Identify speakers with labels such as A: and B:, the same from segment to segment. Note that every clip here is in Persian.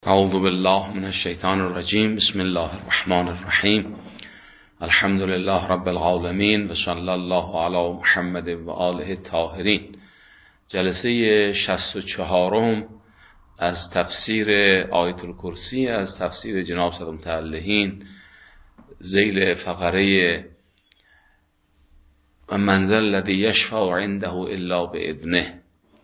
A: اعوذ بالله من الشیطان الرجیم. بسم الله الرحمن الرحیم. الحمد لله رب العالمین و صلی الله علی محمد و آله الطاهرین. جلسه 64 از تفسیر آیت الکرسی از تفسیر جناب صدر متعلهین ذیل فقره و من ذا الذی یشفع عنده الا باذنه.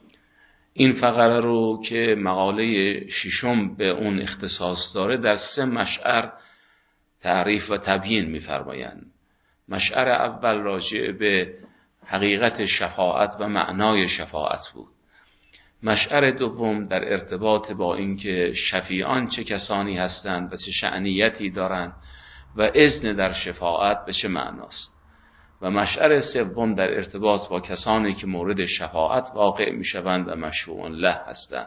A: این فقره رو که مقاله ششم به اون اختصاص داره در 3 مشعر تعریف و تبیین می‌فرمایند. مشعر اول راجع به حقیقت شفاعت و معنای شفاعت بود. مشعر دوم در ارتباط با اینکه شفیعان چه کسانی هستند و چه شأنیتی دارند و اذن در شفاعت به چه معناست. و مشعر سوم در ارتباط با کسانی که مورد شفاعت واقع میشوند و مشفوع له هستند.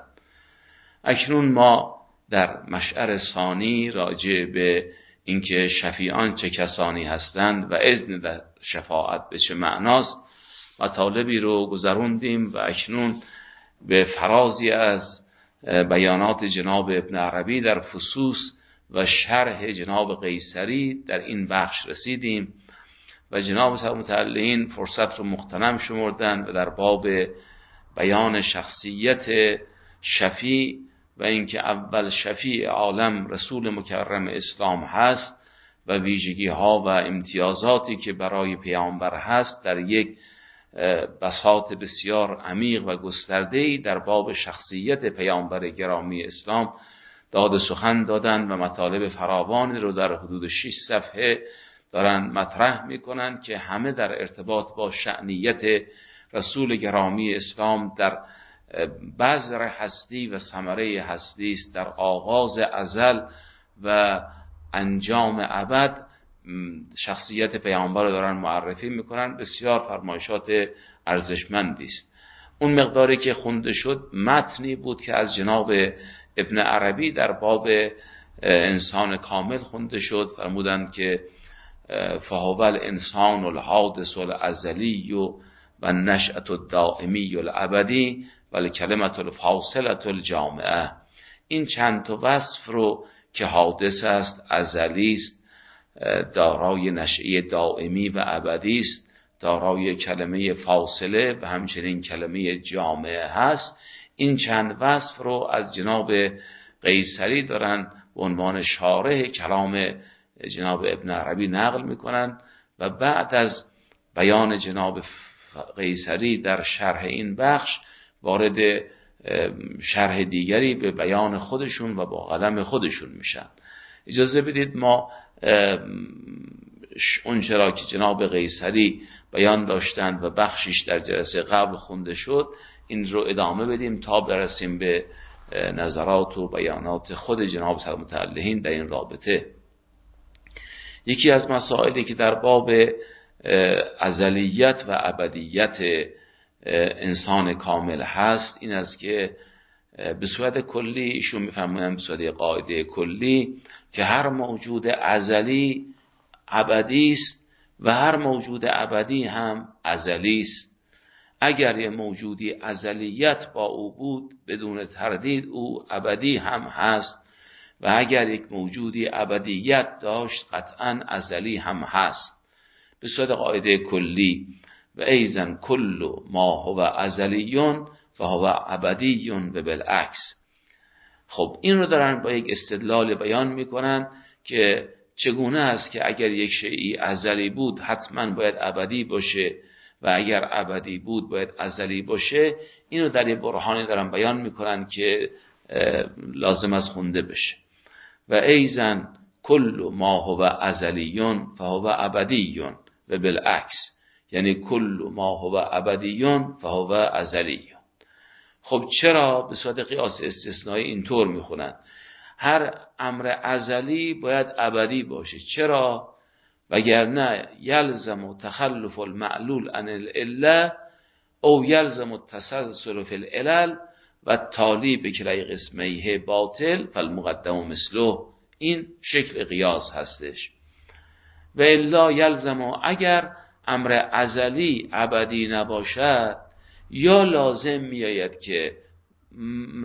A: اکنون ما در مشعر ثانی راجع به اینکه شفیعان چه کسانی هستند و اذن در شفاعت به چه معناست مطالبی رو گذروندیم و اکنون به فرازی از بیانات جناب ابن عربی در فصوص و شرح جناب قیصری در این بخش رسیدیم و جناب صدر متعلهین فرصت رو مغتنم شمردن و در باب بیان شخصیت شفیع و اینکه اول شفیع عالم رسول مکرم اسلام هست و ویژگی ها و امتیازاتی که برای پیامبر هست در یک بساط بسیار عمیق و گسترده‌ای در باب شخصیت پیامبر گرامی اسلام داد سخن دادن و مطالب فراوانی رو در حدود 6 صفحه دارن مطرح میکنن که همه در ارتباط با شأنیت رسول گرامی اسلام در بذر هستی و ثمره هستی است، در آغاز ازل و انجام ابد شخصیت پیامبر رو دارن معرفی میکنن. بسیار فرمایشات ارزشمندی است. اون مقداری که خونده شد متنی بود که از جناب ابن عربی در باب انسان کامل خونده شد. فرمودند که فهو الانسان الحادث الازلی و نشأة الدائمی الابدی و الکلمة الفاصلة الجامعه. این چند تا وصف رو که حادث است، ازلی است، دارای نشأه دائمی و ابدی است، دارای کلمه فاصله و همچنین کلمه جامعه هست، این چند وصف رو از جناب قیصری دارن به عنوان شارح کلام جناب ابن عربی نقل میکنن و بعد از بیان جناب قیصری در شرح این بخش وارد شرح دیگری به بیان خودشون و با قلم خودشون میشن. اجازه بدید ما اون چرا که جناب قیصری بیان داشتند و بخشش در جلسه قبل خونده شد این رو ادامه بدیم تا برسیم به نظرات و بیانات خود جناب صدر متعلهین در این رابطه. یکی از مسائلی که در باب ازلیت و ابدیت انسان کامل هست این است که به صورت کلی ایشون میفرمایند به صورت قاعده کلی که هر موجود ازلی ابدی است و هر موجود ابدی هم ازلی است. اگر یه موجودی ازلیت با او بود بدون تردید او ابدی هم هست و اگر یک موجودی ابدیت داشت قطعا ازلی هم هست. به صورت قاعده کلی و ایزن کل ما هو ازلیون و هو ابدیون و بالعکس. خب این رو دارن با یک استدلال بیان میکنن که چگونه است که اگر یک شیئی ازلی بود حتما باید ابدی باشه و اگر ابدی بود باید ازلی باشه. اینو در یک برهانی دارن بیان میکنن که لازم از خونده بشه. و ایزن کل ما هو ازلیون فهو ابدیون و بالعکس، یعنی کل ما هو ابدیون فهو ازلیون. خب چرا به صورت قیاس استثنایی اینطور میخونن؟ هر امر ازلی باید ابدی باشه. چرا؟ وگرنه یلزم تخلف المعلول عن العله او یلزم التسلسل فی العلل و تالی به کلی قسمیه باطل فالمقدم مثله. این شکل قیاس هستش. و الا یلزم، اگر امر ازلی ابدی نباشد یا لازم میآید که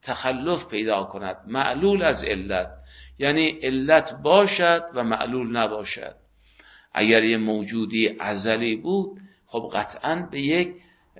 A: تخلف پیدا کند، معلول از علت، یعنی علت باشد و معلول نباشد. اگر یه موجودی ازلی بود خب قطعاً به یک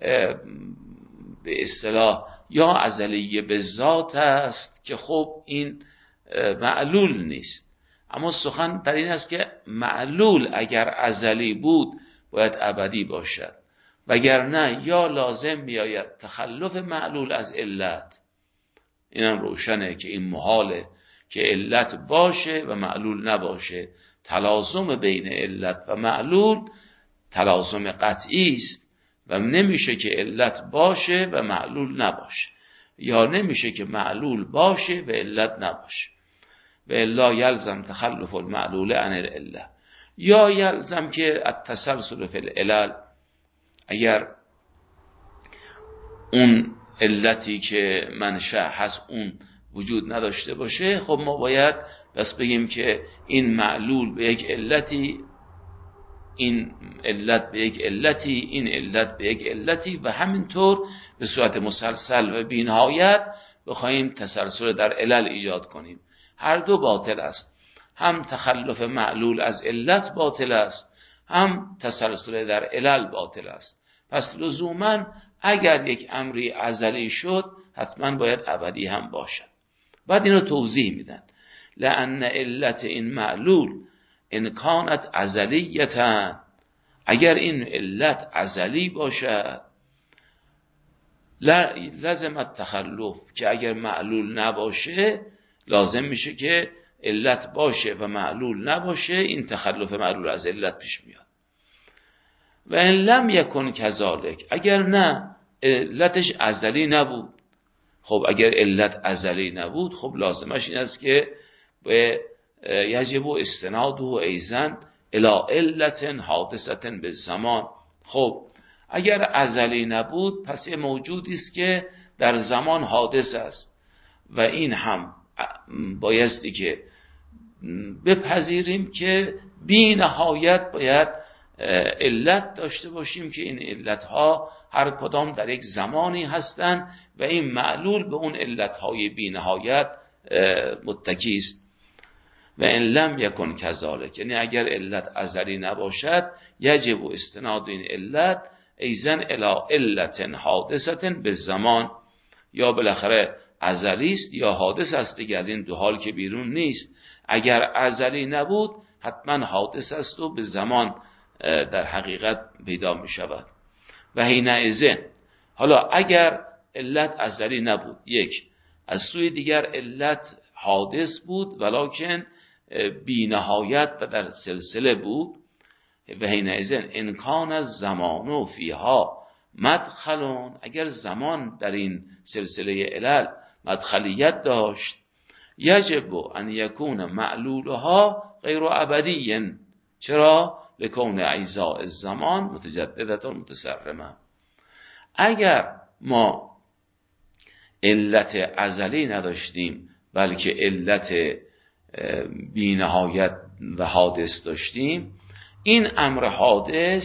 A: به اصطلاح یا ازلیه به ذات است که خب این معلول نیست. اما سخن در این است که معلول اگر ازلی بود باید ابدی باشد، وگرنه یا لازم میآید تخلف معلول از علت. اینم روشنه که این محاله که علت باشه و معلول نباشه. تلازم بین علت و معلول تلازم قطعی است و نمیشه که علت باشه و معلول نباشه، یا نمیشه که معلول باشه و علت نباشه. و الا یلزم تخلف المعلول عن العله، یا یلزم که التسلسل فی العلل، اگر اون علتی که منشأ هست اون وجود نداشته باشه، خب ما باید بس بگیم که این معلول به یک علتی، این علت به یک علتی، این علت به یک علتی، و همینطور به صورت مسلسل و بی‌نهایت بخوایم تسلسل در علل ایجاد کنیم. هر دو باطل است، هم تخلف معلول از علت باطل است، هم تسلسل در علل باطل است. پس لزوماً اگر یک امری ازلی شد حتما باید ابدی هم باشد. بعد اینو توضیح میدن، لأن علت این معلول ان کانت ازلیتا، اگر این علت ازلی باشد لازم التخلف، که اگر معلول نباشه لازم میشه که علت باشه و معلول نباشه، این تخلف معلول از علت پیش میاد. و ان لم یکن کذالک، اگر نه علتش ازلی نبود، خب اگر علت ازلی نبود خب لازمش این است که به یجب استناده ایضا الی علت حادثه بالزمان. خب اگر ازلی نبود پس یه موجودی است که در زمان حادث است و این هم بایستی که بپذیریم که بی نهایت باید علت داشته باشیم که این علتها هر کدام در یک زمانی هستند و این معلول به اون علتهای بی نهایت متکی است. و ان لم یکن کذالک، یعنی اگر علت ازلی نباشد یجب استناد این علت ایضا الی علت حادثه بالزمان، یا بالاخره ازلی است یا حادث است دیگه، از این دو حال که بیرون نیست. اگر ازلی نبود حتما حادث است و به زمان در حقیقت پیدا می شود. و حینئذ، حالا اگر علت ازلی نبود، یک، از سوی دیگر علت حادث بود ولکن بی نهایت و در سلسله بود، و حینئذ ان کان الزمان فیها مدخلون، اگر زمان در این سلسله علل مدخلیت داشت، یجب ان یکون معلولها غیر ابدی. چرا؟ لکون اجزاء الزمان متجددة متسرمه. اگر ما علت ازلی نداشتیم بلکه علت بی نهایت و حادث داشتیم، این امر حادث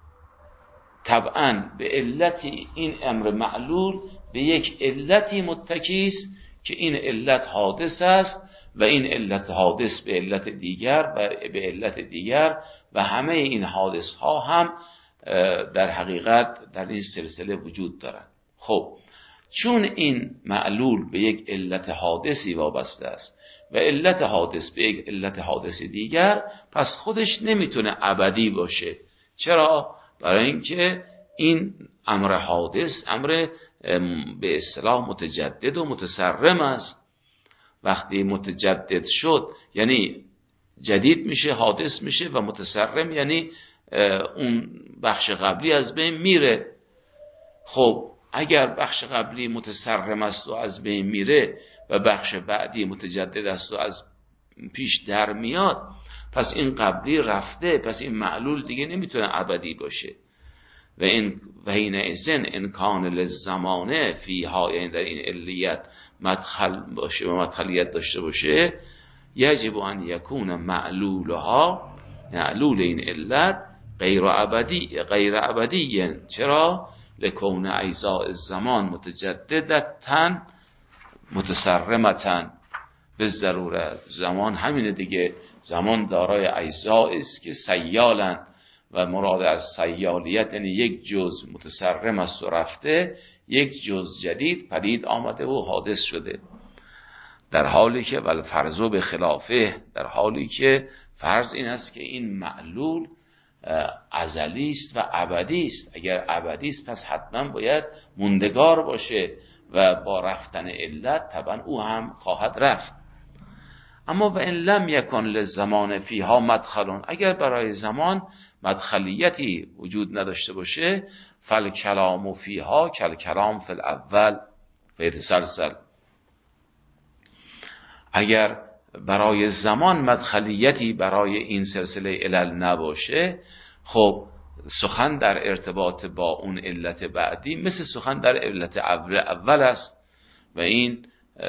A: طبعا به علتی، این امر معلول به یک علتی متکی است که این علت حادث است و این علت حادث به علت دیگر و به علت دیگر، و همه این حادث ها هم در حقیقت در این سلسله وجود دارند. خب چون این معلول به یک علت حادثی وابسته است و علت حادث به یک علت حادث دیگر، پس خودش نمیتونه ابدی باشه. چرا؟ برای اینکه این امر حادث امر به اصطلاح متجدد و متسرم است. وقتی متجدد شد یعنی جدید میشه، حادث میشه، و متسرم یعنی اون بخش قبلی از بین میره. خب اگر بخش قبلی متسرم است و از بین میره و بخش بعدی متجدد است و از پیش در میاد، پس این قبلی رفته، پس این معلول دیگه نمیتونه ابدی باشه. و این و حینئذ ان کان للزمان فیها، یعنی در این علیت مدخل باشه و مدخلیت داشته باشه، یجب ان یکون معلولها، معلول این علت غیر ابدی. چرا؟ لکون اجزاء الزمان متجددتن متسرمتن به ضرورت. زمان همینه دیگه، زمان دارای اجزاء است که سیالن و مراد از سیالیت یعنی یک جز متسرم است و رفته، یک جز جدید پدید آمده و حادث شده. در حالی که والفرض به خلافه، در حالی که فرض این است که این معلول ازلی است و ابدی است. اگر ابدی است پس حتما باید موندگار باشه و با رفتن علت طبعا او هم خواهد رفت. اما و ان لم یکن للزمان فیها مدخل، اگر برای زمان مدخلیتی وجود نداشته باشه، فالکلام فیها کالکلام فی الاول فیتسلسل. اگر برای زمان مدخلیتی برای این سلسله علل نباشه، خب سخن در ارتباط با اون علت بعدی مثل سخن در علت اول است و این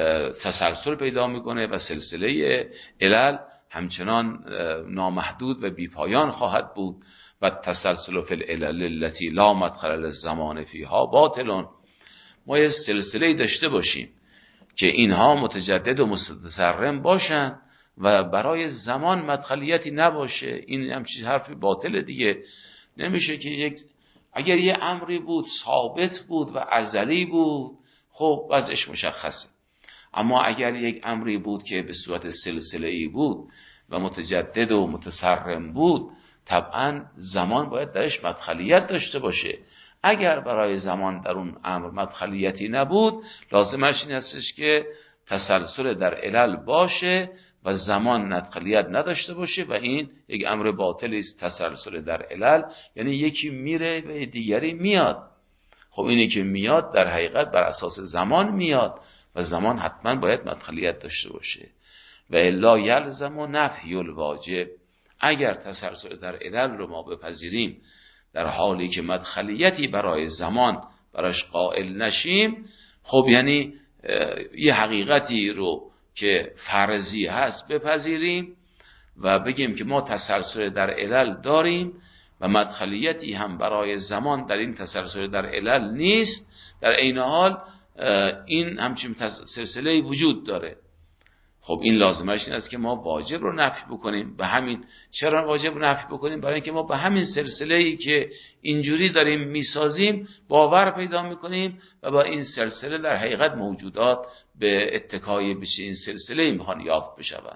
A: تسلسل پیدا میکنه و سلسله علل همچنان نامحدود و بیپایان خواهد بود. و تسلسل فی العلل التي لا مدخل للزمان فیها باطل. ما یه سلسله داشته باشیم که اینها متجدد و متسرم باشن و برای زمان مدخلیتی نباشه، این همچین حرفی باطل دیگه. نمیشه که اگر یه امری بود ثابت بود و ازلی بود، خب وضعش مشخصه. اما اگر یک امری بود که به صورت سلسله‌ای بود و متجدد و متسرم بود، طبعا زمان باید درش مدخلیت داشته باشه. اگر برای زمان در اون امر مدخلیتی نبود، لازمش این هستش که تسلسل در علل باشه و زمان مدخلیت نداشته باشه و این یک امر باطلی است. تسلسل در علل یعنی یکی میره و دیگری میاد. خب اینی که میاد در حقیقت بر اساس زمان میاد و زمان حتما باید مدخلیت داشته باشه. و الا یلزم و نفی الواجب. اگر تسلسل در علل رو ما بپذیریم در حالی که مدخلیتی برای زمان براش قائل نشیم، خب یعنی یه حقیقتی رو که فرضی هست بپذیریم و بگیم که ما تسلسل در علل داریم و مدخلیتی هم برای زمان در این تسلسل در علل نیست، در عین حال این همچین سلسله‌ای وجود داره. خب این لازمش این است که ما واجب رو نفی بکنیم. به همین چرا واجب رو نفی بکنیم؟ برای اینکه ما به همین سلسله‌ای که اینجوری داریم میسازیم باور پیدا میکنیم و با این سلسله در حقیقت موجودات به اتکای بشه این سلسله میخوان یافت بشوند.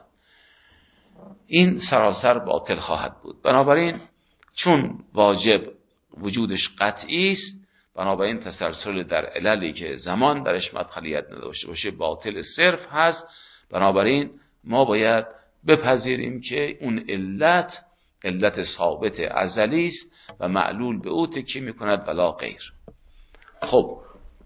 A: این سراسر باطل خواهد بود. بنابراین چون واجب وجودش قطعی است، بنابراین تسلسل در عللی که زمان درش مدخلیت نداشته باشه باطل صرف هست. بنابراین ما باید بپذیریم که اون علت ثابت ازلی است و معلول به او تکیه میکند ولا غیر. خب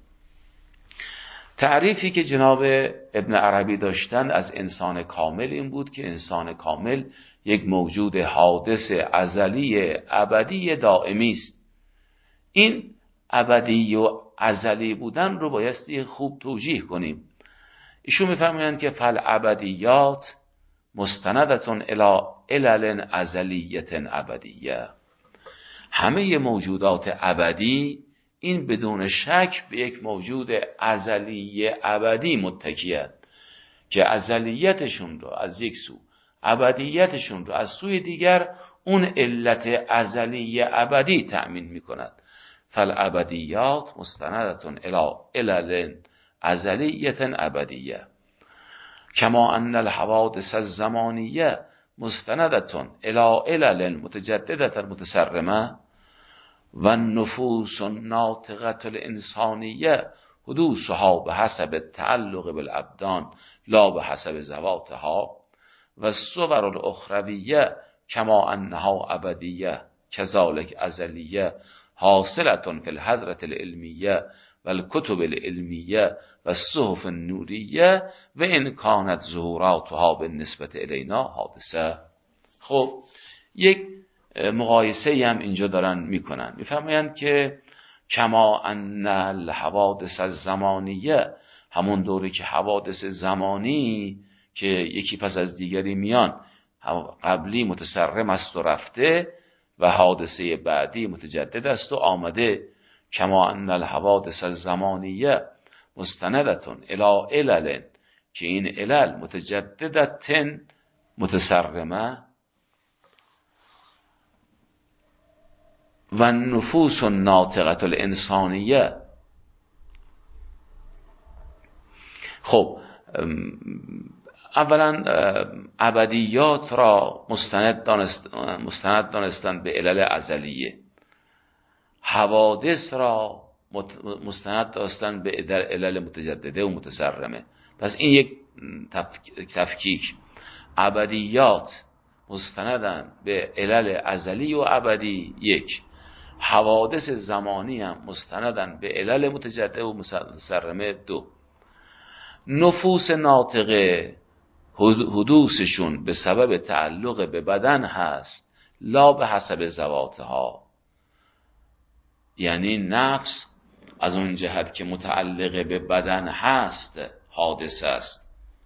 A: تعریفی که جناب ابن عربی داشتن از انسان کامل این بود که انسان کامل یک موجود حادث ازلی ابدی دائمی است. این ابدی و ازلی بودن رو بایستی خوب توجیه کنیم. ایشون میفرمایند که فالابدیات مستندتون الی علل ازلیت ابدیه. همه موجودات ابدی این بدون شک به یک موجود ازلی ابدی متکیند که ازلیتشون رو از یک سو، ابدیتشون رو از سوی دیگر اون علت ازلی ابدی تأمین میکند. فالابدیات مستندتون الی علل ازلیت ابدیه کما ان الحوادث الزمانیه مستندتون الی علل متجددة متسرمه و النفوس الناطقة الانسانیه حدوثها به حسب التعلق بالابدان لا به حسب ذواتها و الصور الاخرویه کما انها ابدیه کذالک ازلیه حاصلتون فی الحضرة العلمیه و الکتب العلمیه و الصحف النوریه و ان کانت ظهوراتها بالنسبة الینا حادثه. خب یک مقایسه هم اینجا دارن میکنن، میفرمایند که کما ان الحوادث الزمانیه، همون دوره که حوادث زمانی که یکی پس از دیگری میان، قبلی متسرم است و رفته و حادثه بعدی متجدد است و آمده. کما ان الحوادث الزمانیه مستندتون الی علل، که این علل متجددتن متسرمه، و نفوس ناطقه الانسانیه. خب اولا ابدیات را مستند دانستن به علل ازلیه، حوادث را مستند دانستن به علل متجدده و متسرمه. پس این یک تفکیک. ابدیات مستندن به علل ازلی و ابدی، یک. حوادث زمانی هم مستندن به علل متجدده و متسرمه، دو. نفوس ناطقه حدوثشون به سبب تعلق به بدن هست، لا به حسب ذواتها، یعنی نفس از اون جهت که متعلق به بدن هست حادثه است.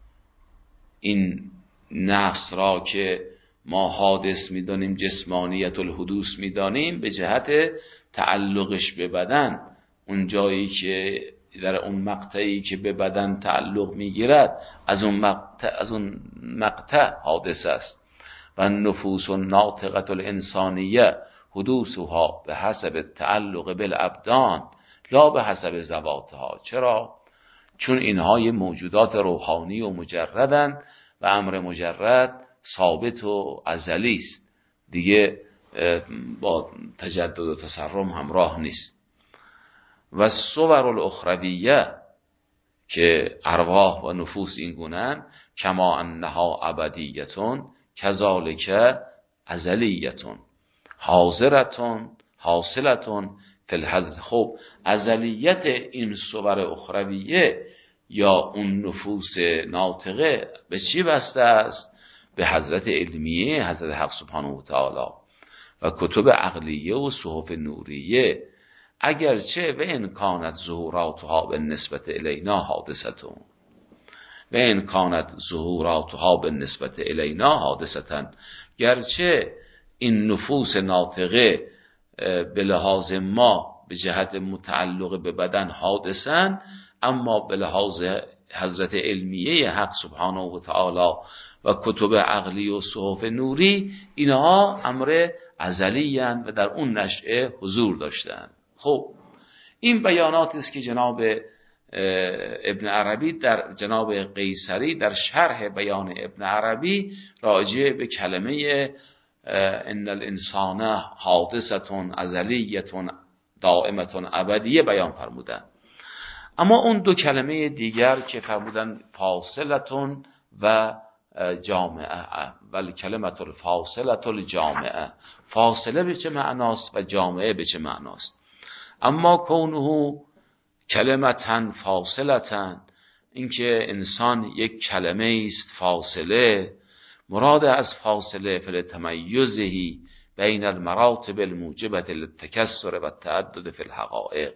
A: این نفس را که ما حادث میدانیم، جسمانیت الحدوث میدانیم، به جهت تعلقش به بدن، اون جایی که در اون مقطعی که به بدن تعلق میگیرد، از اون مقطع حادث است. و نفوس ناطقه الانسانیه حدوثها به حسب تعلق بالابدان لا به حسب ذواتها. چرا؟ چون اینها موجودات روحانی و مجردن و امر مجرد ثابت و ازلی است، دیگه با تجدد و تسرم همراه نیست. و صور الاخرویه که ارواح و نفوس این گونن، کما انها ابدیتون کذالک ازلیتون حاضرتون حاصلتون فی الحضر. خب ازلیت این صور اخرویه یا اون نفوس ناطقه به چی بسته است؟ به حضرت علمیه حضرت حق سبحانه و تعالی و کتب عقلیه و صحف نوریه، اگرچه و امکانت ظهوراتها به نسبت الینا حادثتون، و امکانت ظهوراتها به نسبت الینا حادثتن، گرچه این نفوس ناطقه به لحاظ ما به جهت متعلق به بدن حادثن، اما به لحاظ حضرت علمیه حق سبحانه و تعالی و کتب عقلی و صحف نوری، اینها امر ازلی اند و در اون نشأه حضور داشتند. خب این بیاناتی است که جناب ابن عربی در جناب قیصری در شرح بیان ابن عربی راجع به کلمه ان الانسان حادثه ازلیه دائمه ابدیه بیان فرمودند. اما اون دو کلمه دیگر که فرمودن فاصلتون و جامعه، ولی کلمت الفاصله الجامعه، فاصله به چه معناست و جامعه به چه معناست؟ اما کونه کلمتن فاصلتن، اینکه انسان یک کلمه است فاصله، مراد از فاصله فل تمیزهی بین المراتب الموجبه للتکثر و التعدد فی الحقائق.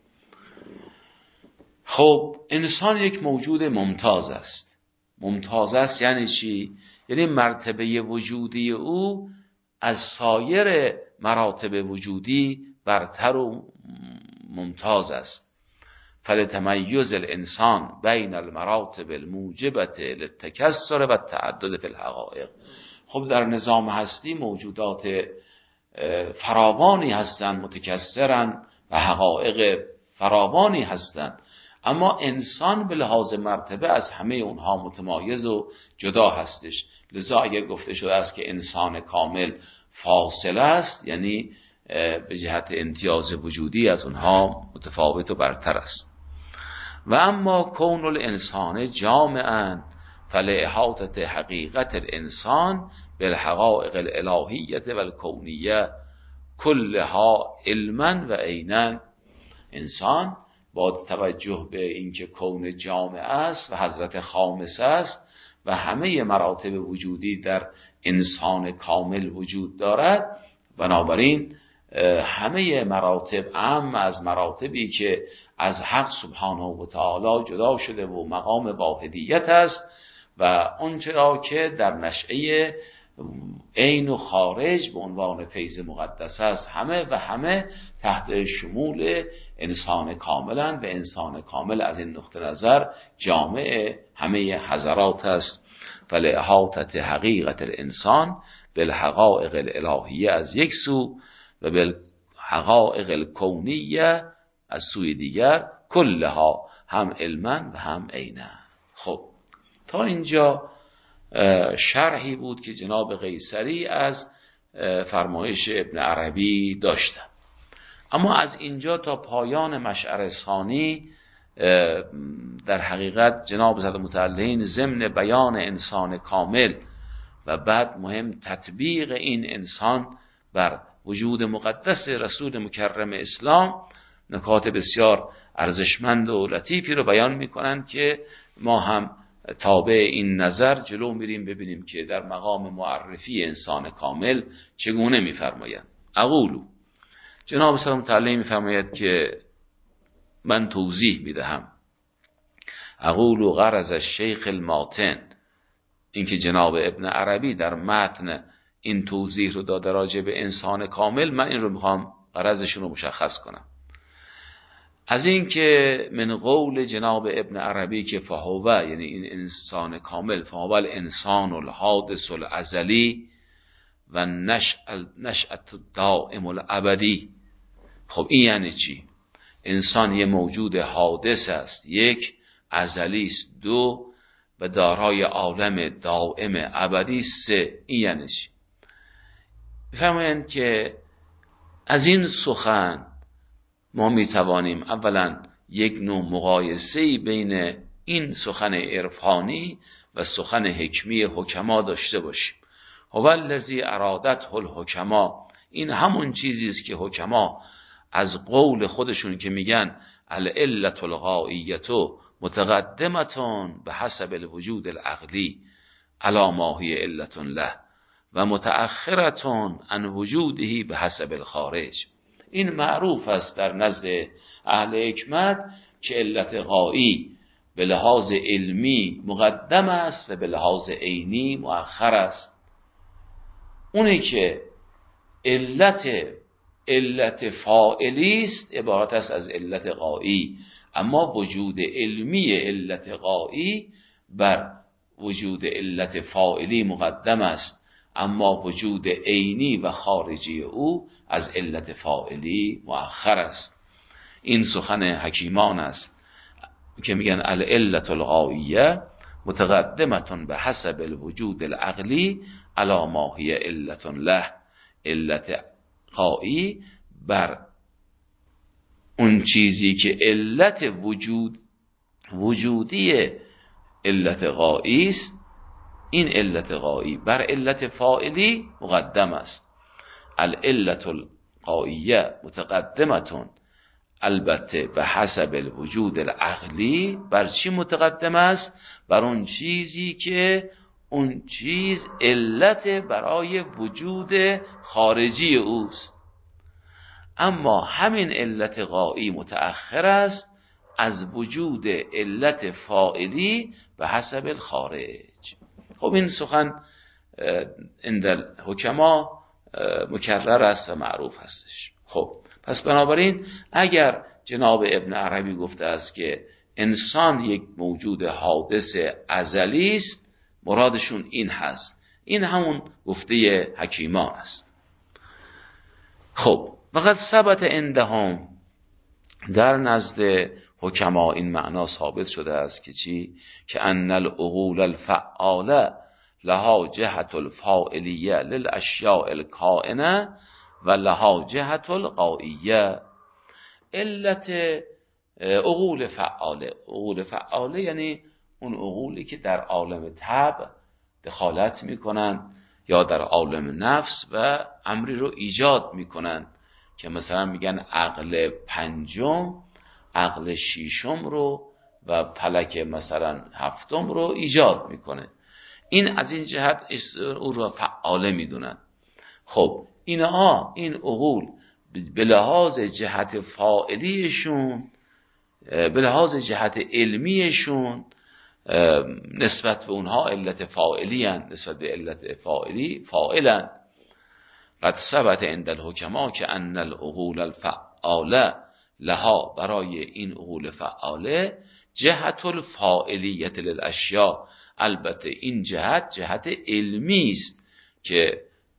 A: خب انسان یک موجود ممتاز است. ممتاز است یعنی چی؟ یعنی مرتبه وجودی او از سایر مراتب وجودی برتر و ممتاز است. فلتمیز الانسان بین المراتب الموجبه للتکثر و التعدد فی الحقائق. خب در نظام هستی موجودات فراوانی هستند، متکثرند و حقایق فراوانی هستند، اما انسان به لحاظ مرتبه از همه اونها متمایز و جدا هستش. لذا اگر گفته شده است که انسان کامل فاصله است، یعنی به جهت امتیاز وجودی از اونها متفاوت و برتر است. و اما کون الانسان جامعا فلاحاطه حقیقت الانسان بالحقائق الالهیه و الکونیه کلها علما و عینا. انسان با توجه به اینکه کون جامع است و حضرت خامسه است و همه مراتب وجودی در انسان کامل وجود دارد، بنابراین همه مراتب اعم از مراتبی که از حق سبحانه و تعالی جدا شده و مقام واحدیت است و اون چرا که در نشأه عین و خارج به عنوان فیض مقدس است، همه و همه تحت شمول انسان کاملند و انسان کامل از این نقطه نظر جامع همه حضرات است. فلإحاطة حقیقت الانسان بالحقائق الالهیه از یک سو و بالحقائق الکونیه از سوی دیگر، کلها هم علما و هم عینا. خب تا اینجا شرحی بود که جناب قیصری از فرمایش ابن عربی داشتن. اما از اینجا تا پایان مشعر ثانی در حقیقت جناب حضرت متعلین ضمن بیان انسان کامل و بعد مهم تطبیق این انسان بر وجود مقدس رسول مکرم اسلام نکات بسیار ارزشمند و لطیفی رو بیان میکنن که ما هم تابع این نظر جلو میریم ببینیم که در مقام معرفی انسان کامل چگونه میفرمایند. اقولو، جناب سلام تعالی میفرماید که من توضیح میدهم. اقولو غرض الشیخ الماتن، این که جناب ابن عربی در متن این توضیح رو داده راجع به انسان کامل، من این رو میخوام غرضشون رو مشخص کنم. از این که من قول جناب ابن عربی که فهوه، یعنی این انسان کامل، فهوه الانسان الحادث الازلی و نشأت الدائم الابدی. خب این یعنی چی؟ انسان یه موجود حادث است، یک، ازلی است، دو، و دارای عالم دائم ابدی، سه. این یعنی چی؟ بفرمایند که از این سخن ما میتوانیم اولا یک نوع مقایسه‌ای بین این سخن عرفانی و سخن حکمی حکما داشته باشیم. هو الذی ارادته الحکما، این همون چیزی است که حکما از قول خودشون که میگن العلة الغائیة متقدمة بحسب الوجود العقلی علی ما هی علة له و متأخرة عن وجوده بحسب الخارج. این معروف است در نزد اهل حکمت که علت غایی به لحاظ علمی مقدم است و به لحاظ عینی مؤخر است. اونی که علت فاعلی است عبارت است از علت غایی، اما وجود علمی علت غایی بر وجود علت فاعلی مقدم است، اما وجود عینی و خارجی او از علت فاعلی مؤخر است. این سخن حکیمان است که میگن العلة الغائیه متقدمة به حسب الوجود العقلی علی ما هی علة له. علت غایی بر اون چیزی که علت وجودی علت غایی است، این علت غایی بر علت فاعلی مقدم است. العلة الغائیه متقدمة، البته به حسب الوجود العقلی بر چی متقدم است؟ بر اون چیزی که اون چیز علت برای وجود خارجی اوست. اما همین علت غایی متأخر است از وجود علت فاعلی به حسب الخارج. خب این سخن عند الحکما مکرر است و معروف هستش. خب پس بنابراین اگر جناب ابن عربی گفته است که انسان یک موجود حادث ازلی است، مرادشون این هست. این همون گفته حکیمان است. خب وقد ثبت عندهم، در نزد حکما این معنا ثابت شده است که چی؟ که ان العقول الفعاله لها جهت الفاعلیه للاشیاء الکائنه و لها جهت الغائیه. علت عقول فعاله یعنی اون عقولی که در عالم طبع دخالت میکنن یا در عالم نفس و امری رو ایجاد میکنن، که مثلا میگن عقل پنجم عقل شیشم رو و فلک مثلا هفتم رو ایجاد میکنه. این از این جهت او رو فعاله میدونن. خب این عقول به لحاظ جهت فاعلیشون، به لحاظ جهت علمیشون نسبت به اونها علت فاعلی هستند، نسبت به علت فاعلی فاعلند. قد ثبت عند الحکما که ان العقول الفعاله لها، برای این عقول فعاله، جهت الفاعلیت للاشیاء، البته این جهت علمی است که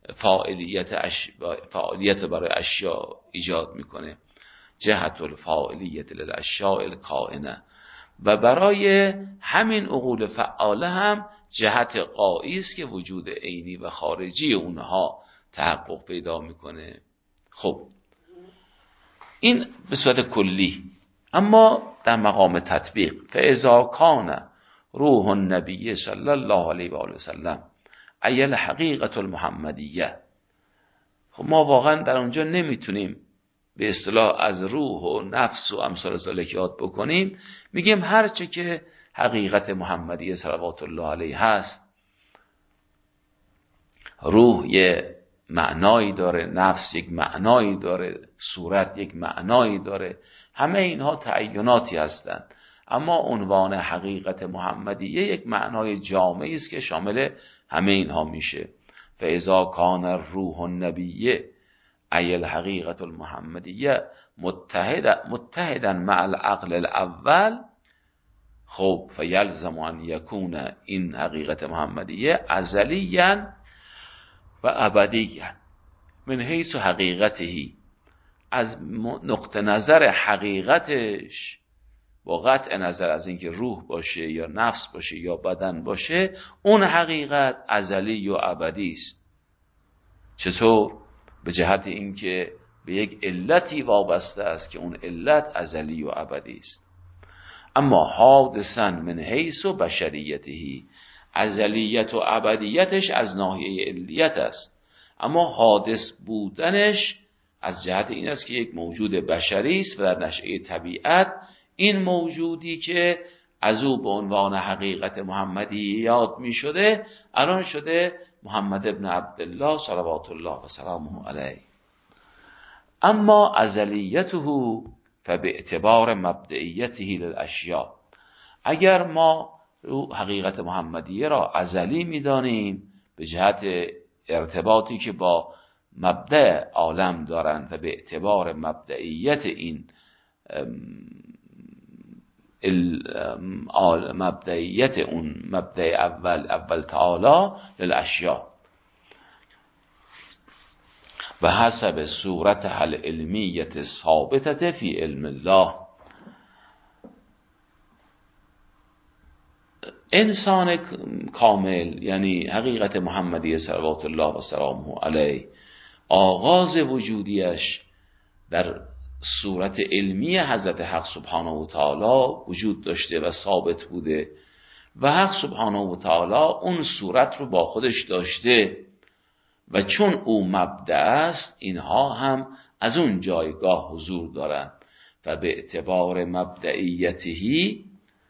A: فاعلیت برای اشیاء ایجاد میکنه، جهت الفاعلیت للاشیاء الکائنه. و برای همین عقول فعاله هم جهت غایی است که وجود عینی و خارجی اونها تحقق پیدا میکنه. خب این به صورت کلی. اما در مقام تطبیق، فاذا کان روح النبی صلی الله علیه و آله و سلم ای الحقیقة المحمدیه، خب ما واقعا در اونجا نمیتونیم به اصطلاح از روح و نفس و امثال ذالک یاد بکنیم. میگیم هرچه که حقیقت محمدیه صلوات الله علیه هست، روح یه معنایی داره، نفس یک معنایی داره، صورت یک معنایی داره، همه اینها تعیناتی هستند. اما عنوان حقیقت محمدیه یک معنای جامعی است که شامل همه اینها میشه. فاذا کان الروح النبیه ای الحقیقة المحمدیه متحدا مع العقل الاول، خب فیلزم ان یکون این حقیقت محمدیه ازلیا و ابدیا من حیث حقیقته، از نقطه نظر حقیقتش، با قطع نظر از اینکه روح باشه یا نفس باشه یا بدن باشه، اون حقیقت ازلی و ابدی است. چطور؟ به جهت اینکه به یک علتی وابسته است که اون علت ازلی و ابدی است. اما حادثا من حیث و بشریته، ازلیت و ابدیتش از ناحیه علیت است، اما حادث بودنش از جهت این است که یک موجود بشری است و در نشأه طبیعت این موجودی که از او به عنوان حقیقت محمدی یاد می شده الان شده محمد ابن عبدالله صلوات الله و سلامه علیه. اما ازلیته فباعتبار مبدئیته للاشیاء، اگر ما حقیقت محمدیه را ازلی می دانیم به جهت ارتباطی که با مبدأ عالم دارند و به اعتبار مبدئیت این مبدئیت اون مبدأ اول تعالی للاشیاء و حسب صورت العلمیت ثابتت فی علم الله. انسان کامل یعنی حقیقت محمدی صلوات الله و سلامه علیه، آغاز وجودیش در صورت علمی حضرت حق سبحانه و تعالی وجود داشته و ثابت بوده و حق سبحانه و تعالی اون صورت رو با خودش داشته و چون او مبدأ است اینها هم از اون جایگاه حضور دارند و به اعتبار مبدئیتی،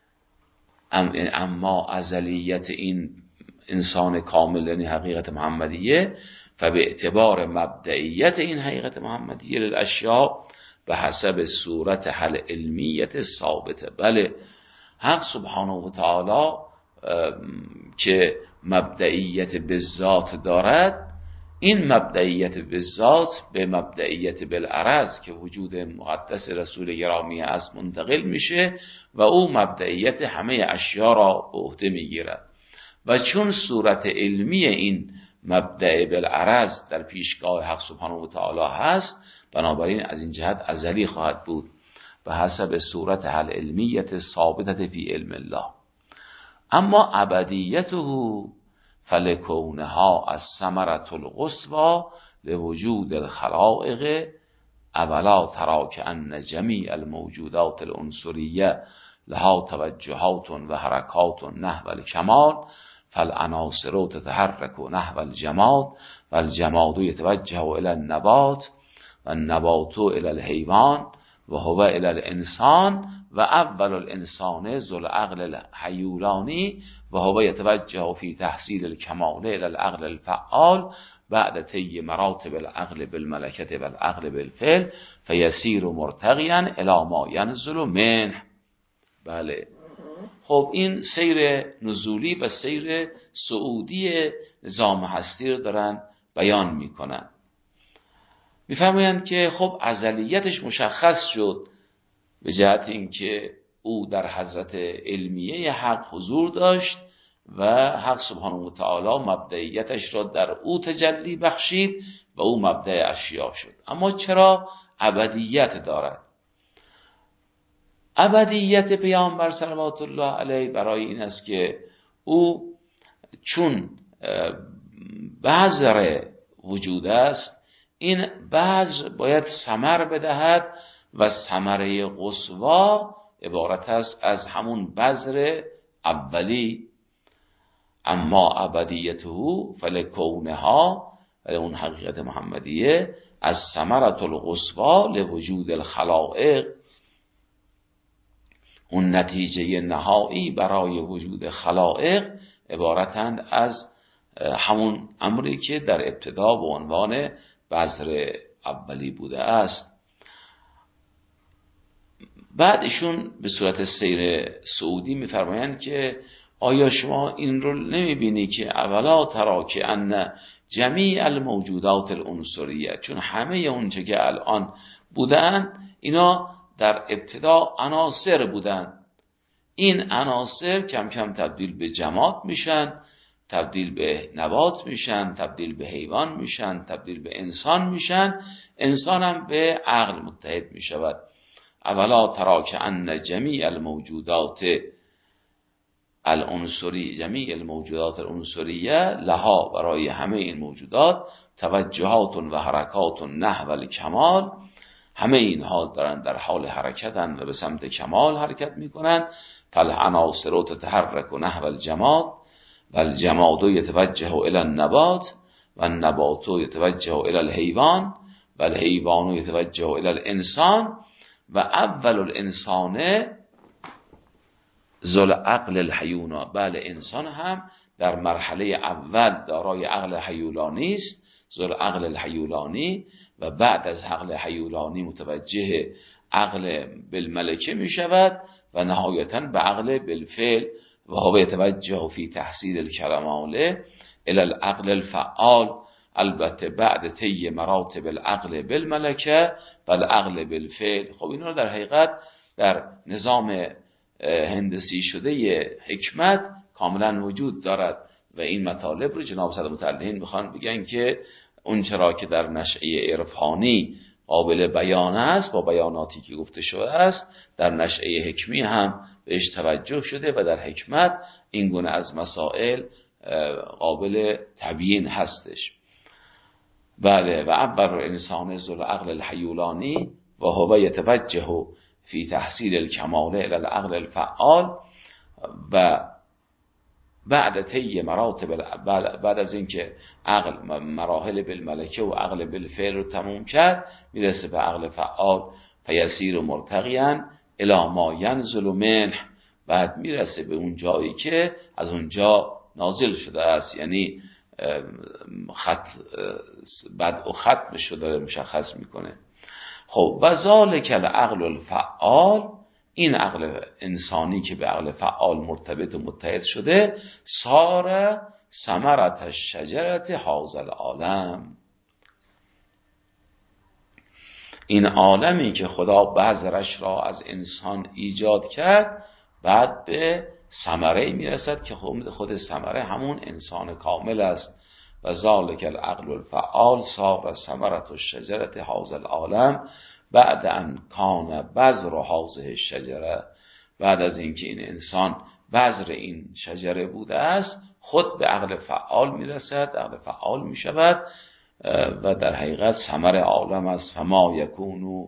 A: اما ازلیت این انسان کامل یعنی حقیقت محمدیه و به اعتبار مبدئیت این حقیقت محمدیه للاشیاء به حسب صورت حل علمیت ثابته. بله، حق سبحانه و تعالی که مبدئیت به ذات دارد، این مبدئیت به ذات به مبدئیت بالعرض که وجود مقدس رسول گرامی است منتقل میشه و او مبدئیت همه اشیا را به عهده میگیرد و چون صورت علمی این مبدأ بالعرض در پیشگاه حق سبحانه و تعالی هست، بنابراین از این جهت ازلی خواهد بود به حسب صورت حل علمیت ثابتت فی علم الله. اما ابدیته فلکونها از ثمرة القصوى لوجود الخلائق اولا ترا کأن جمیع الموجودات العنصریه لها توجهات و حرکات نحو الکمال فالعناصر تتحرك نحو الجماد و الجماد یتوجه الى النبات و النبات الى الحیوان و هو الى الانسان و اول الانسان ذو العقل الحیولانی و هو یتوجه فی تحصیل الکمال الى العقل الفعال بعد طی مراتب العقل بالملکت و العقل بالفعل فیسیر مرتقیا الی ما ینزل منه. بله، خب این سیر نزولی و سیر صعودی نظام هستی رو دارن بیان میکنن. میفرمایند که خب ازلیتش مشخص شد به جهت اینکه او در حضرت علمیه حق حضور داشت و حق سبحانه و تعالی مبدئیتش را در او تجلی بخشید و او مبدأ اشیا شد. اما چرا ابدیت دارد؟ ابدیت پیامبر صلوات الله علیه برای این است که او چون بذر وجود است، این بذر باید ثمر بدهد و ثمره قصوا عبارت است از همون بذر اولی. اما ابدیته فلکونها، اون حقیقت محمدیه، از ثمرة القصوا لوجود الخلائق، اون نتیجه نهایی برای وجود خلائق عبارتند از همون امری که در ابتدا به عنوان بذر اولی بوده است. بعد ایشون به صورت سیر صعودی میفرمایند که آیا شما این رو نمیبینی که اولا ترا که ان جمیع الموجودات العنصریه، چون همه اونچه که الان بودن اینا در ابتدا عناصر بودن، این عناصر کم کم تبدیل به جماد میشن، تبدیل به نبات میشن، تبدیل به حیوان میشن، تبدیل به انسان میشن، انسان هم به عقل متحد میشود. اولا ترا که ان جمیع الموجودات العنصری، جمیع الموجودات العنصریه لها، برای همه این موجودات توجهات و حرکات نحو الکمال، همه اینها دارن در حال حرکتن و به سمت کمال حرکت میکنن. فالعناصر تتحرک نحو الجماد و الجماد یتوجه الی النبات و النبات یتوجه الی الحیوان و الحیوان یتوجه الی الانسان و اول الانسان ذو عقل الحیونا. بله، انسان هم در مرحله اول دارای عقل حیولانی است، ذو عقل الحیولانی، و بعد از عقل حیولانی متوجه عقل بالملکه می شود و نهایتاً به عقل بالفعل و هو یتوجه فی تحصیل الکمال الی العقل الفعال. البته بعد طی مراتب العقل بالملکه و العقل بالفعل. خب اینا در حقیقت در نظام هندسی شده حکمت کاملا وجود دارد و این مطالب رو جناب صدر متعلقین میخوان بگن که اون چرا که در نشأه عرفانی قابل بیان است با بیاناتی که گفته شده است، در نشأه حکمی هم بهش توجه شده و در حکمت این گونه از مسائل قابل تبیین هستش. بله، و عبر انسان ذو العقل الحیولانی و هو یتوجه فی تحصیل الکمال الی العقل الفعال. و بعد طی مراتب، بعد از اینکه عقل مراحل بالملکه و عقل بالفعل رو تموم کرد، میرسه به عقل فعال. فیسیر مرتقیاً الی ما ینزل منه، بعد میرسه به اون جایی که از اونجا نازل شده است، یعنی خط بعد و ختم شده مشخص میکنه. خب و ذالک العقل الفعال، این عقل انسانی که به عقل فعال مرتبط و متحد شده، صار ثمرة الشجرة هذا العالم، این عالمی که خدا بذرش را از انسان ایجاد کرد بعد به ثمره میرسد که خود ثمره همون انسان کامل است. و ذالک العقل الفعال صار ثمرة الشجرة هذا العالم بعد ان کان بذر هذه الشجره، بعد از اینکه این انسان بذر این شجره بوده است خود به عقل فعال میرسد، عقل فعال میشود و در حقیقت ثمر عالم است. فما یکونو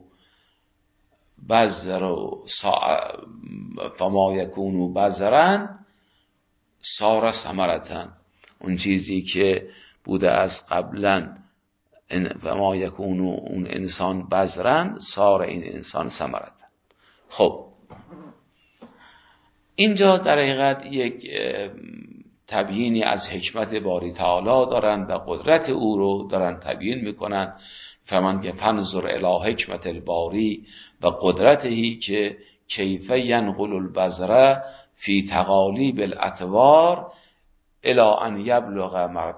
A: بذرن صار ثمرتن، اون چیزی که بوده است قبلا فما یکونو اون انسان بذرن صار این انسان ثمرتن. خب اینجا در حقیقت یک تبیینی از حکمت باری تعالی دارند و قدرت او رو دارند تبیین میکنن. فرمان که فنظر الی حکمت الباری و قدرتهی که کیف ینقل البذره فی تقالیب الاطوار الی ان یبلغ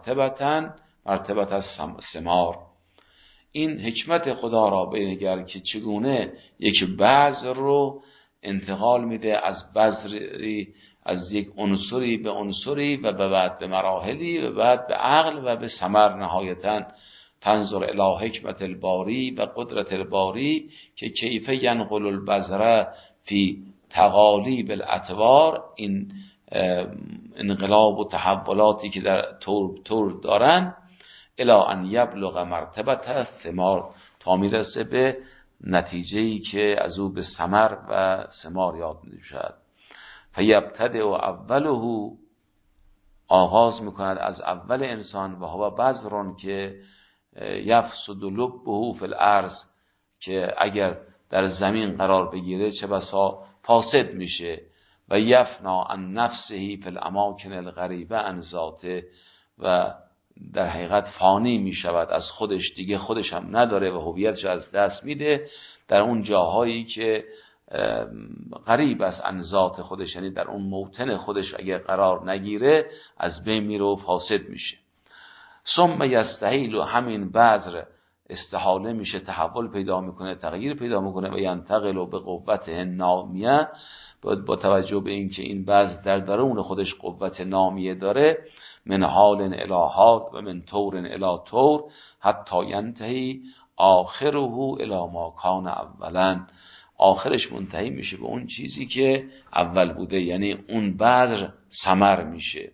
A: مرتبت الثمار. این حکمت خدا را بنگر که چگونه یک بذر رو انتقال میده از بذری، از یک عنصری به عنصری و بعد به مراحلی و بعد به عقل و به ثمر نهایتاً. فانظر الی حکمت الباری و قدرت الباری که کیف ینقل البذر فی تقالیب الاطوار. این انقلاب و تحولاتی که در طور دارن الی ان یبلغ مرتبت الثمار، تا میرسه به نتیجه‌ای که از او به ثمر و ثمار یاد میشود. فیبتدئ اوله، آغاز میکند از اول انسان، و هو بذر که یفسد لبه فی الارض، که اگر در زمین قرار بگیره چه بسا فاسد میشه. و یفنا عن نفسه فی الاماکن الغریبه عن ذاته، و در حقیقت فانی میشود از خودش، دیگه خودش هم نداره و هویتش از دست میده در اون جاهایی که غریب است عن ذات خودش، یعنی در اون موطن خودش اگر قرار نگیره از بین میره و فاسد میشه. ثم یستحیل، همین بذر استحاله میشه، تحول پیدا میکنه، تغییر پیدا میکنه. و ینتقل به قوته نامیه، با توجه به اینکه این بذر در درون خودش قوت نامیه داره، من حال الی حال و من طور الی طور حتی ینتهی آخره الی ما کان اولا. آخرش منتهی میشه به اون چیزی که اول بوده، یعنی اون بذر ثمر میشه.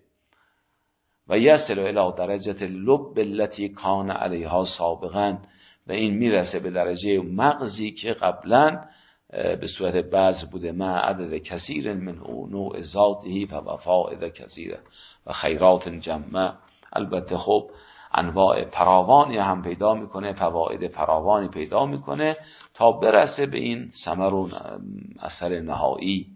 A: و یصل الی درجه اللب التي کان علیها سابقا، و این میرسه به درجه مغزی که قبلا به صورت بذر بوده. مع عدد کثیر من نوع ذاته و فوائد کثیره و خیرات جمع. البته خب انواع فراوانی هم پیدا میکنه، فواید فراوانی پیدا میکنه تا برسه به این ثمر و اثر نهایی.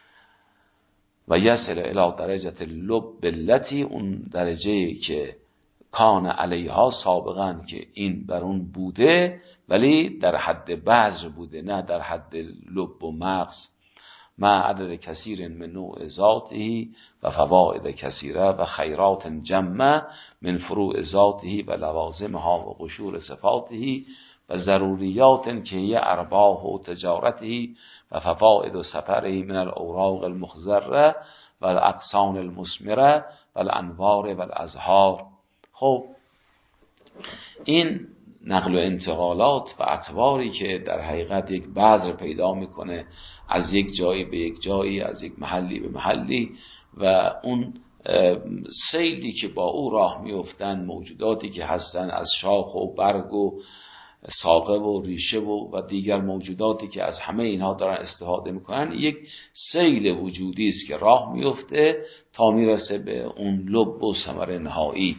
A: و یصل الی درجه اللب التي، اون درجه که کان علیها سابقا، که این بر اون بوده ولی در حد بذر بوده، نه در حد لب و مغز. مع عدد کثیر من نوع ذاته و فواید کثیره و خیرات جمع من فروع ذاته و لوازمها و قشور صفاته و ضروریات که هی ارباح و تجارته و فواید و سفره من الاوراق المخضره و الاقسام المثمره و الانوار و الازهار. خب این نقل و انتقالات و اطواری که در حقیقت یک بذر پیدا میکنه از یک جایی به یک جایی، از یک محلی به محلی، و اون سیلی که با او راه میفتن، موجوداتی که هستن از شاخ و برگ و ساقه و ریشه و دیگر موجوداتی که از همه اینها دارن استفاده میکنن، یک سیل وجودی است که راه میفته تا میرسه به اون لب و ثمر نهایی.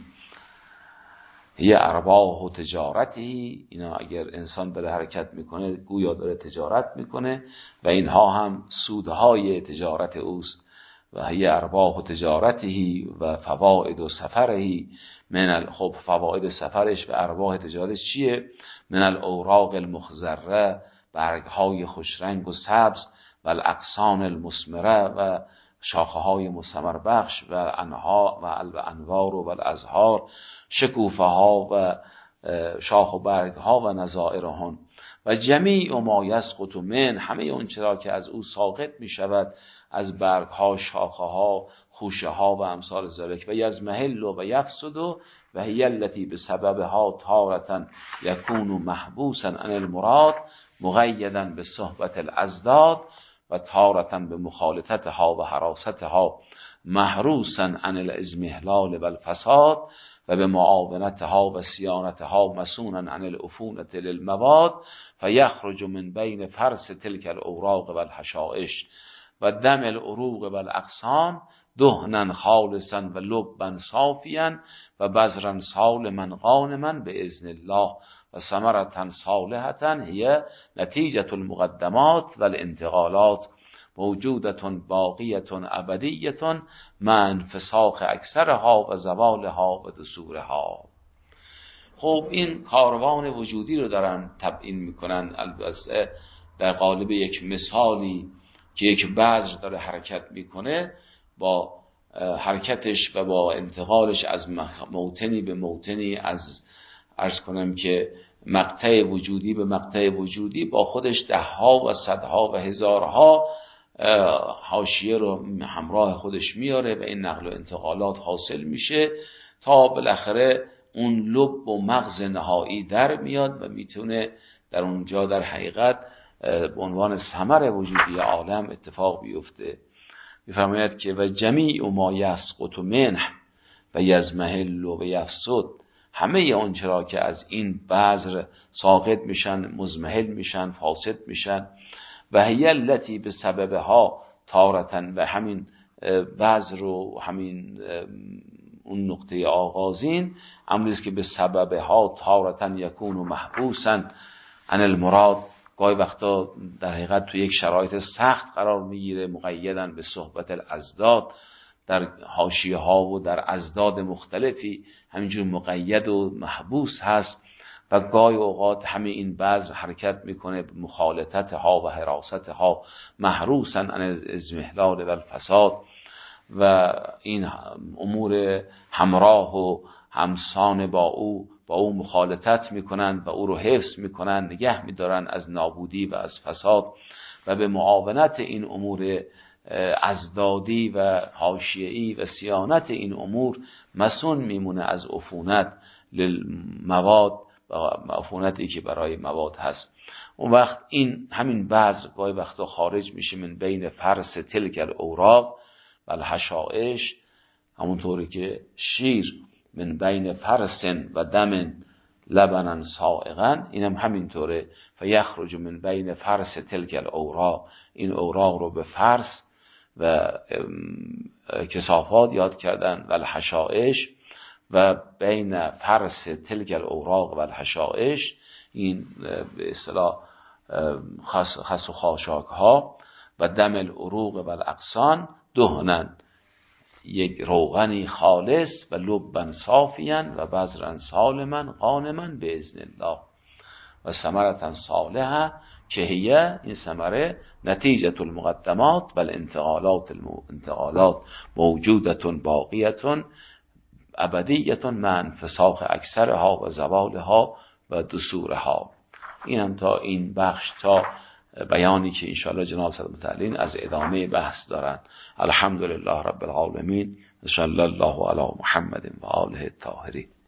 A: یه ارباح و تجارتی، اینا اگر انسان داره حرکت میکنه گویا داره تجارت میکنه و اینها هم سودهای تجارت اوست. و یه ارباح و تجارتی و فواید و سفرهی خب فواید سفرش و ارباح تجارتش چیه؟ من الاوراق المخضره، برگهای خوشرنگ و سبز، و الاغصان المثمره، و شاخه های مثمر بخش، و انوار و الازهار، شکوفه ها و شاخ و برگ ها و نظائرهن، و جمیع ما یسقط من، همه اون چرا که از او ساقط می شود، از برگ ها، شاخه ها، خوشه ها و امثال ذلک. و یزمحل و یفسد و هی التی بسببها تارة یکون محبوسا عن المراد مقیدا به صحبت الازداد و تارة به مخالطتها و حراستها محروسا عن الازمهلال و الفساد و به معاونتها و صیانتها مسونا عن العفونة للمواد فیخرج من بین فرس تلک الاوراق و الحشائش و دم العروق و الاغصان دهنا خالصا و لبا صافیا و بذرا سالما غانما باذن الله و ثمرة صالحة هي نتیجة المقدمات و الانتقالات موجودة باقیة ابدیة مع انفساخ اکثرها و زوالها و دثورها. خب این کاروان وجودی رو دارن تبیین میکنن، البته در قالب یک مثالی که یک بذر داره حرکت میکنه، با حرکتش و با انتقالش از موطنی به موطنی، از عرض کنم که مقطع وجودی به مقطع وجودی، با خودش دهها و صدها و هزارها حاشیه رو همراه خودش میاره و این نقل و انتقالات حاصل میشه تا بالاخره اون لب و مغز نهایی در میاد و میتونه در اونجا در حقیقت به عنوان ثمر وجودی عالم اتفاق بیفته. میفرماید که و جمیع ما یسقط منه و یزمحل و یفسد، همه اون چرا که از این بذر ساقط میشن، مزمحل میشن، فاسد میشن، و هی التی به سببها تارتن، و همین بذر و همین اون نقطه آغازین امریست که به سببها تارتن یکون و محبوسن عن المراد، گاهی وقتا در حقیقت تو یک شرایط سخت قرار میگیره، مقیدن به صحبت الازداد، در حاشیه ها و در ازداد مختلفی همینجور مقید و محبوس هست، و گاهی اوقات همین این بذر حرکت میکنه به مخالطت ها و حراست ها، محروسن عن الازمهلال و الفساد، و این امور همراه و همسان با او مخالطت میکنند و او رو حفظ میکنند، نگه میدارن از نابودی و از فساد، و به معاونت این امور ازدادی و حاشیه‌ای و صیانت این امور مسون میمونه از عفونت للمواد و عفونتی که برای مواد هست. اون وقت این همین بذر گاهی وقتا خارج میشه من بین فرس تلک الاوراق و الحشائش، همونطوری که شیر من بین فرس و دم لبنا سائغا، اینم همینطوره، فیخرج من بین فرس تلک الاوراق، این اوراق رو به فرس و کثافات یاد کردن، و الحشائش، و بین فرس تلک الاوراق و الحشائش، این به اصطلاح خس و خاشاک ها، و دم العروق و الاغصان دهنن، یک روغنی خالص و لبن صافیان و بذرا سالما غانما باذن الله و ثمرة صالحه که هیه، این ثمره نتیجه المقدمات و الانتقالات موجوده باقیه ابدیه مع انفساخ اکثرها و زوالها و دسورها. این هم تا این بخش، تا بیانی که انشاءالله جناب صاحب متعلین از ادامه بحث دارن. الحمدلله رب العالمین، صلی الله علی محمد و آله الطاهرین.